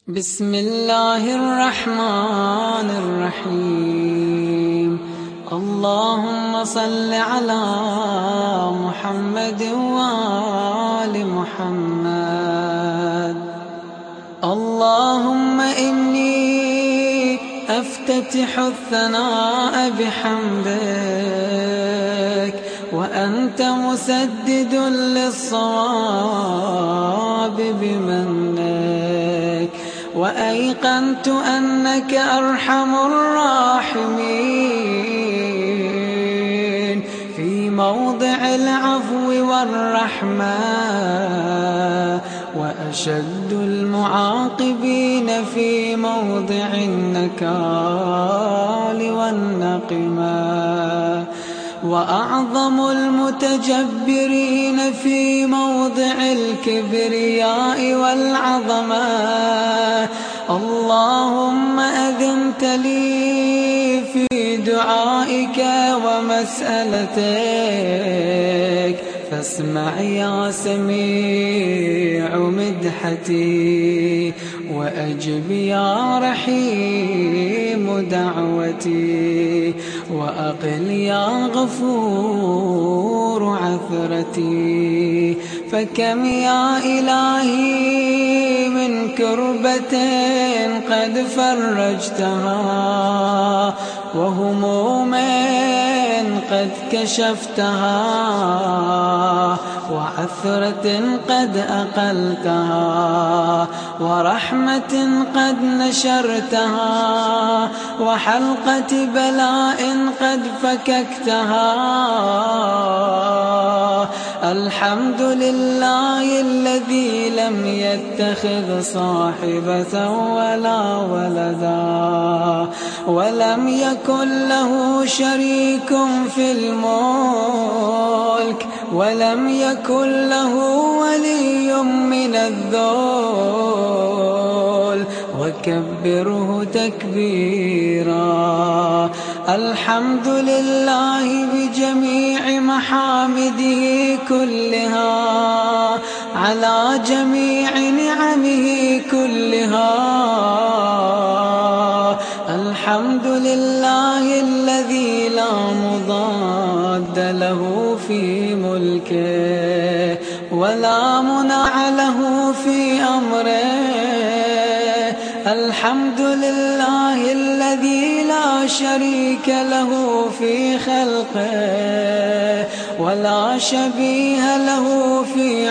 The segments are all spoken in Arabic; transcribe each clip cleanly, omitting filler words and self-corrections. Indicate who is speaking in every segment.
Speaker 1: بسم الله الرحمن الرحيم. اللهم صل على محمد وآل محمد. اللهم إني أفتتح الثناء بحمدك وأنت مسدد للصواب بمنك، وأيقنت أنك أرحم الراحمين في موضع العفو والرحمة، وأشد المعاقبين في موضع النكال والنقمة، وأعظم المتجبرين في موضع الكبرياء والعظمة. اللهم أذنت لي في دعائك ومسألتك، فاسمع يا سميع مدحتي، وأجب يا رحيم دعوتي، وأقل يا غفور عثرتي. فكم يا إلهي من كربة قد فرجتها، وهموم قد كشفتها، وعثرة قد أقلتها، ورحمة قد نشرتها، وحلقة بلاء قد فككتها. الحمد لله الذي لم يتخذ صاحبة ولا ولدا، ولم يكن له شريك في الملك، ولم يكن له ولي من الذل، وكبره تكبيرا. الحمد لله بجميع محامده كلها، على جميع نعمه كلها. الحمد لله الذي لا مضاد له في ملكه، ولا منع له في أمره. الحمد لله الذي لا شريك له في خلقه، ولا شبيه له في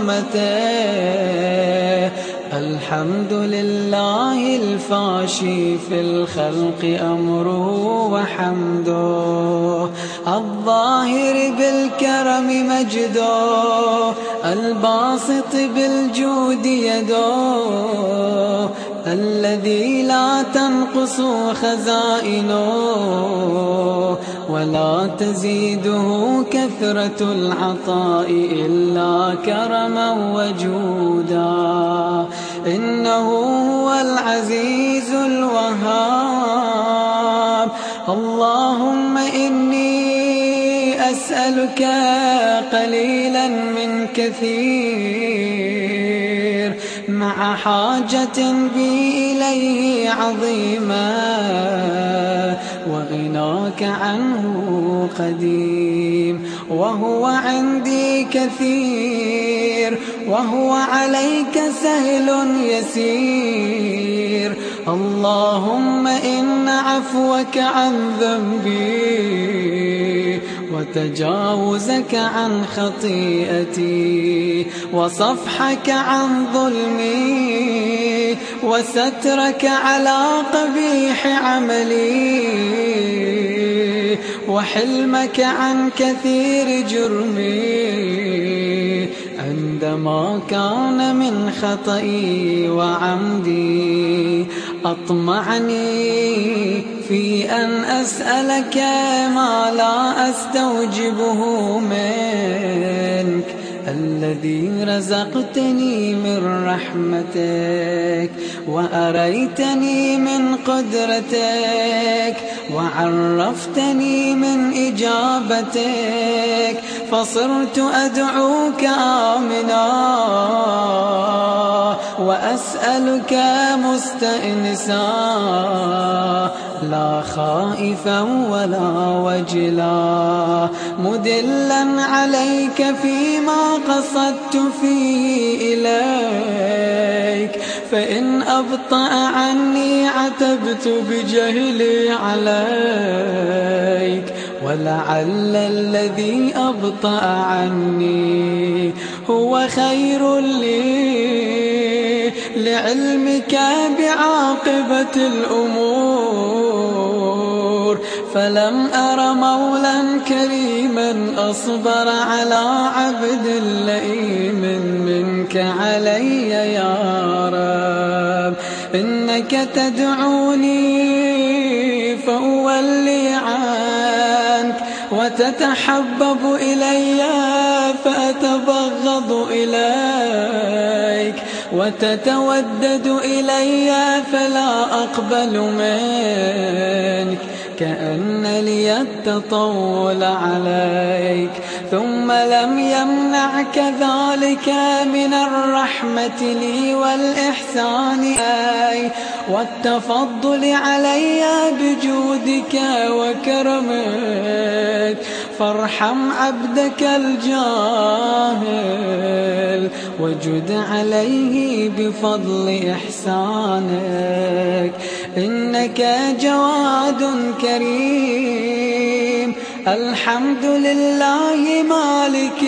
Speaker 1: عظمته. الحمد لله الفاشي في الخلق أمره وحمده، الظاهر بالكرم مجده، الباسط بالجود يده، الذي لا تنقص خزائنه ولا تزيده كثرة العطاء إلا كرما وجودا. إنه هو العزيز الوهاب. اللهم إني أسألك قليلا من كثير، مع حاجة بي إليه عظيمة، وغناك عنه قديم، وهو عندي كثير، وهو عليك سهل يسير. اللهم إن عفوك عن ذنبي، وتجاوزك عن خطيئتي، وصفحك عن ظلمي، وسترك على قبيح عملي، وحلمك عن كثير جرمي، عندما كان من خطئي وعمدي. أطمعني في أن أسألك ما لا أستوجبه منك، الذي رزقتني من رحمتك، وأريتني من قدرتك، وعرفتني من إجابتك، فصرت أدعوك آمنا وأسألك مستأنسا لا خائفا ولا وجلا مدلا عليك فيما قصدت فيه إليك فإن أبطأ عني عتبت بجهلي عليك ولعل الذي أبطأ عني هو خير لي لعلمك بعاقبة الأمور فلم أر مولا كريما أصبر على عبد لئيم منك علي يا رب إنك تدعوني فأولي عنك وتتحبب إلي فأتبغض إليك وتتودد إلي فلا أقبل منك كأن لي التطول عليك ثم لم يمنعك ذلك من الرحمة لي والإحسان والتفضل علي بجودك وكرمك فارحم عبدك الجاهل وجد عليه بفضل إحسانك إنك جواد كريم الحمد لله مالك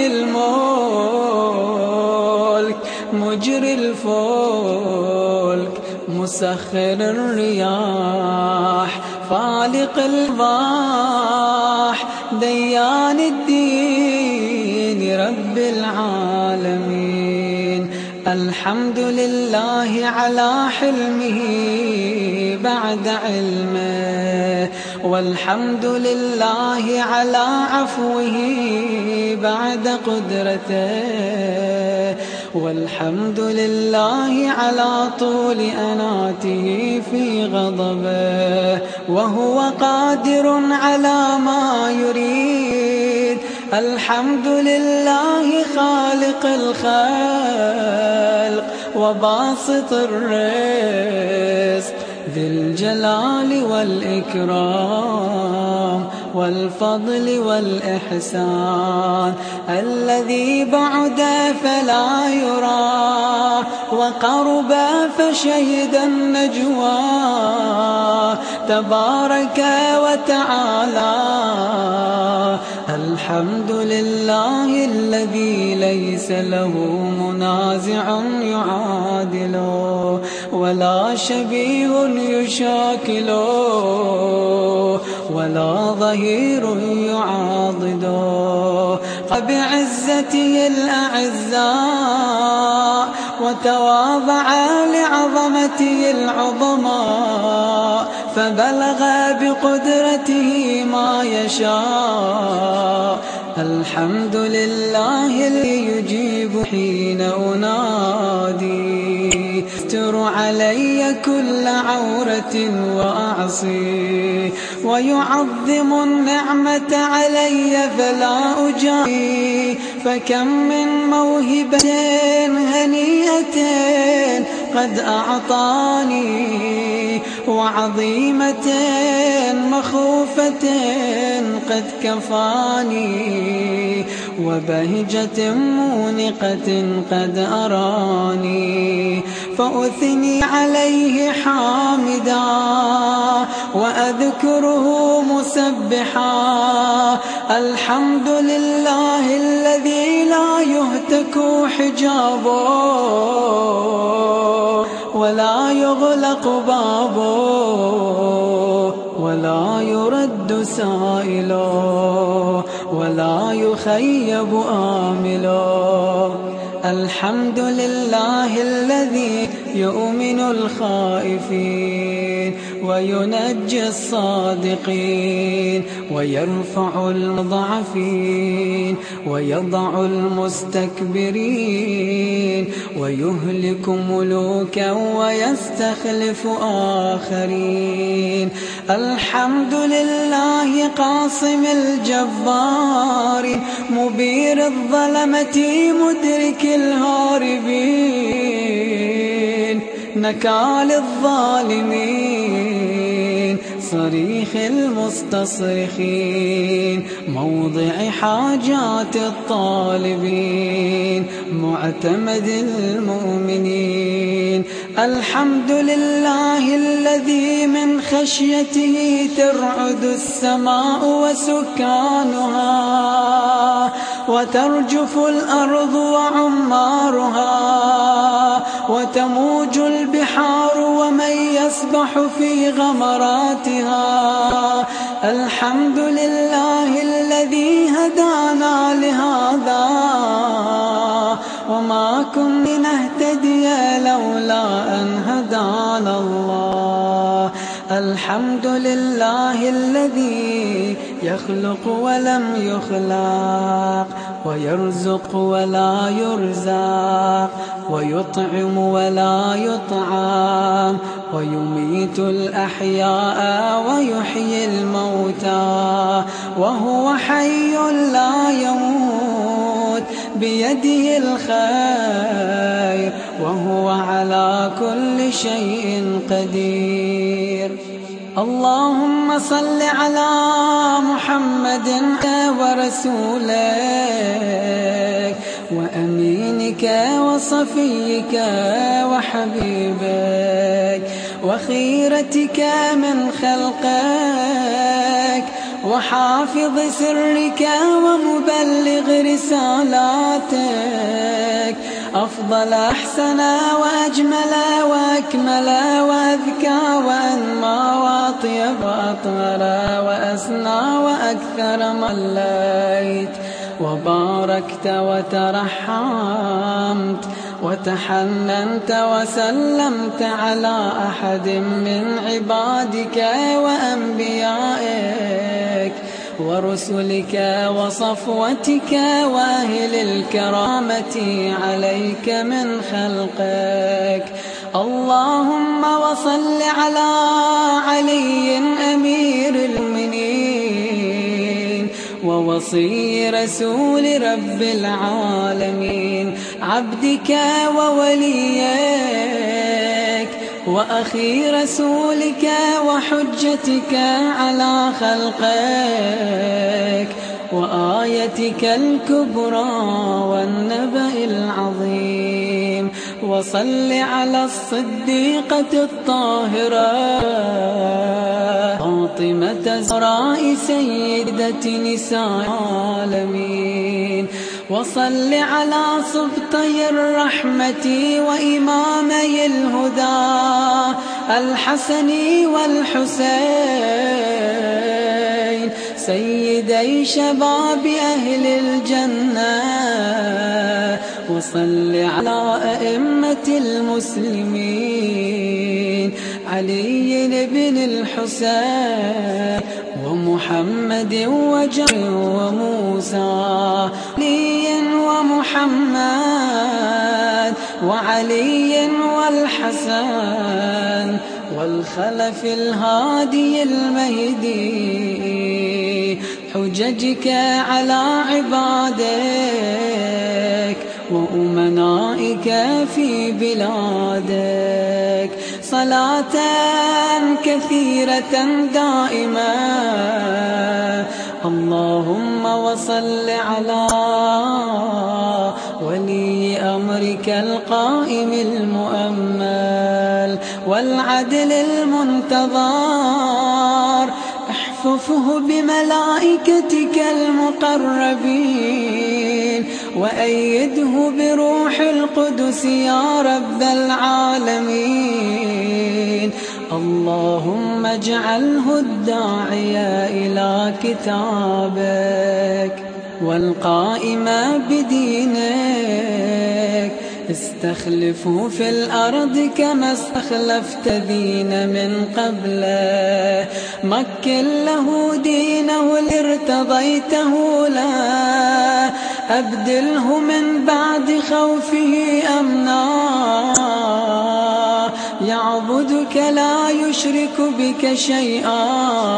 Speaker 1: الملك مجري الفلك مسخر الرياح فالق الأرواح ديان الدين رب العالمين الحمد لله على حلمه بعد علمه والحمد لله على عفوه بعد قدرته والحمد لله على طول أناته في غضبه وهو قادر على ما يريد الحمد لله خالق الخلق وباسط الرزق ذي الجلال والإكرام والفضل والإحسان الذي بعد فلا يرى وقرب فشهد النجوى تبارك وتعالى الحمد لله الذي ليس له منازع يعادله ولا شبيه يشاكله ولا ظهير يعاضده بعزته الأعزاء وتواضع لعظمته العظماء فبلغ بقدرته ما يشاء الحمد لله الذي يجيب حين أنادي يستر علي كل عورة وأعصي ويعظم النعمة علي فلا أجاري فكم من موهبة هنيئة قد أعطاني وعظيمة مخوفة قد كفاني وبهجة مونقة قد أراني فأثني عليه حامدا وأذكره مسبحا الحمد لله الذي لا يهتك حجابه ولا يغلق بابه ولا يرد سائله ولا يخيب آمله الحمد لله الذي يؤمن الخائفين وينجي الصادقين ويرفع المضعفين ويضع المستكبرين ويهلك ملوكا ويستخلف آخرين الحمد لله قاصم الجبار مبير الظلمة مدرك الهاربين نكال الظالمين، صريخ المستصرخين، موضع حاجات الطالبين، معتمد المؤمنين. الحمد لله الذي من خشيته ترعد السماء وسكانها، وترجف الأرض وعمارها، وتموج البحار ومن يسبح في غمراتها. الحمد لله الذي هدانا لهذا، وما كنا لنهتدي لولا أن هدانا الله. الحمد لله الذي يخلق ولم يخلق، ويرزق ولا يرزق، ويطعم ولا يطعم، ويميت الأحياء ويحيي الموتى، وهو حي لا يموت، بيده الخير، وهو على كل شيء قدير. اللهم صل على محمد ورسولك وأمينك وصفيك وحبيبك وخيرتك من خلقك وحافظ سرك ومبلغ رسالاتك، أفضل أحسن وأجمل وأكمل وأذكى وأنمى وأطيب وأطهر وأسنى وأكثر مليت وباركت وترحمت وتحننت وسلمت على أحد من عبادك وأنبيائك ورسلك وصفوتك وأهل الكرامة عليك من خلقك. اللهم وصل على علي أمير المؤمنين ووصي رسول رب العالمين، عبدك ووليك وأخي رسولك وحجتك على خلقك وآيتك الكبرى والنبأ العظيم. وصل على الصديقة الطاهرة فاطمة الزهراء سيدة نساء العالمين. وصل على سبطي الرحمة وإمامي الهدى الحسن والحسين سيدي شباب أهل الجنة. وصل على أئمة المسلمين علي بن الحسين ومحمد وجعفر وموسى علي ومحمد وعلي والحسن والخلف الهادي المهدي، حججك على عبادك وأمنائك في بلادك، صلاة كثيرة دائمة. اللهم وصل على ولي أمرك القائم المؤمل والعدل المنتظر، احفظه بملائكتك المقربين وأيده بروح القدس يا رب العالمين. اللهم اجعله الداعية إلى كتابك والقائم بدينك، استخلفه في الأرض كما استخلفت دين من قبله، مكن له دينه اللي ارتضيته له، أبدله من بعد خوفه أمنا، يعبدك لا يشرك بك شيئا.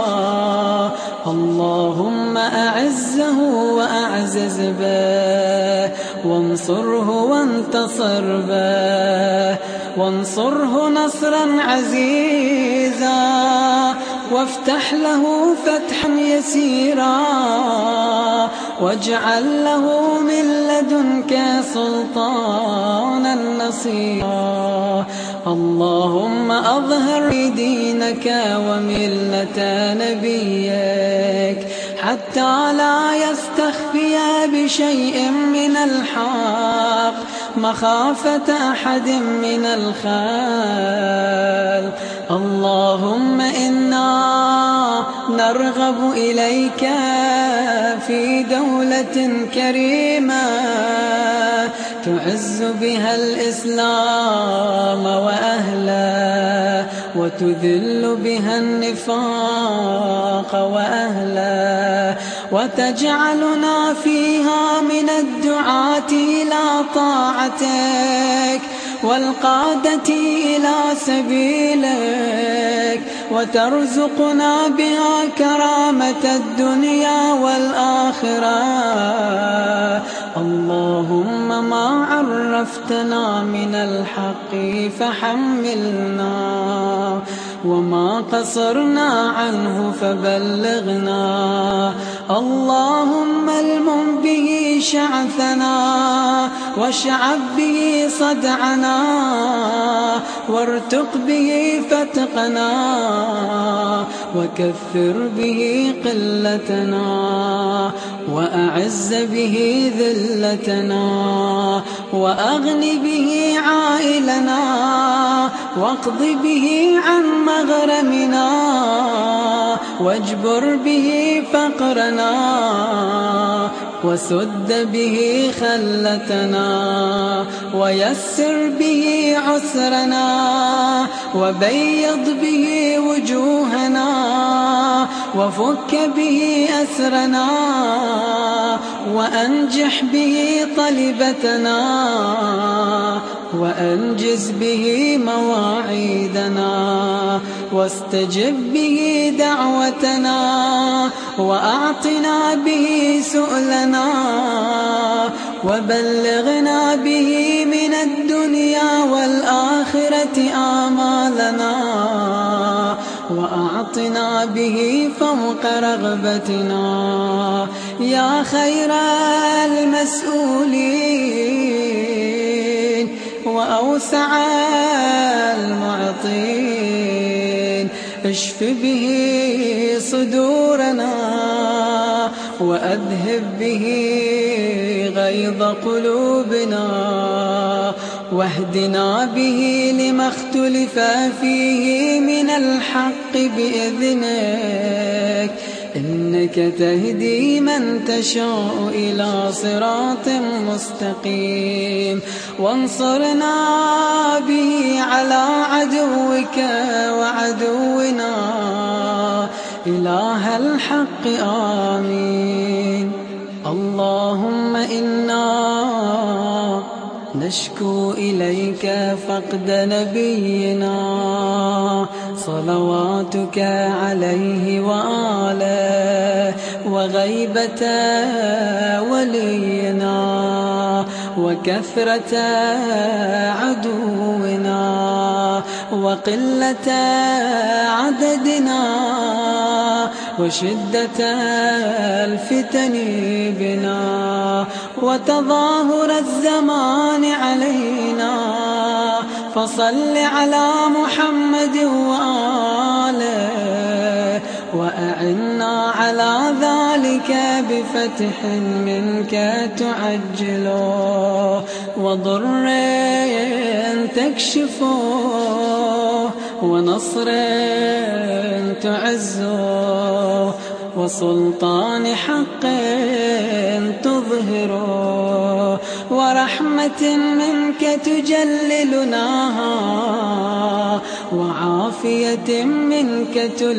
Speaker 1: اللهم أعزه وأعزز به، وانصره وانتصر به، وانصره نصرا عزيزا وافتح له فتحا يسيرا واجعل له من لدنك سلطانا نصيرا. اللهم أظهر دينك وملة نبيك حتى لا يستخفي بشيء من الحق مخافة أحد من الخلق. اللهم إنا نرغب إليك في دولة كريمة تعز بها الإسلام وأهله وتذل بها النفاق وأهله وتجعلنا فيها من الدعاة إلى طاعتك والقادة إلى سبيلك وترزقنا بها كرامة الدنيا والآخرة. اللهم ما عرفتنا من الحق فحملنا وما قصرنا عنه فبلغنا. اللهم المم به شعثنا واشعب به صدعنا وارتق به فتقنا وكثر به قلتنا وأعز به ذلتنا وأغن به عائلنا واقض به عن مغرمنا واجبر به فقرنا وسد به خلتنا ويسر به عسرنا وبيض به وجوهنا وفك به أسرنا وأنجح به طلبتنا وأنجز به مواعيدنا واستجب به دعوتنا وأعطنا به سؤلنا وبلغنا به من الدنيا والآخرة آمالنا وأعطنا به فوق رغبتنا يا خير المسؤولين وأوسع المعطين. اشف به صدورنا وأذهب به غيظ قلوبنا واهدنا به لما اختلف فيه من الحق بإذنك إنك تهدي من تشاء إلى صراط مستقيم. وانصرنا به على عدوك وعدونا إله الحق آمين. اللهم إنا نشكو إليك فقد نبينا صلواتك عليه وآله وغيبة ولينا وكثرة عدونا وقلة عددنا وشدة الفتن بنا وتظاهر الزمان علينا. فصل على محمد وآله وأعنا على ذلك بفتح منك تعجله وضر تكشفه ونصر تعزه وسلطان حق تظهره ورحمة منك تجللناها وعافية منك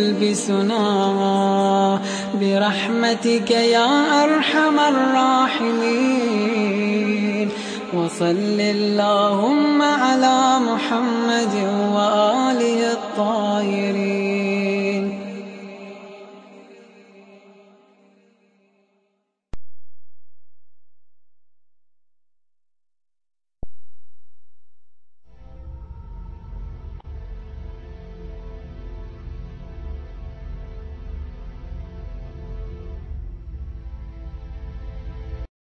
Speaker 1: تلبسنا برحمتك يا أرحم الراحمين. وصل اللهم على محمد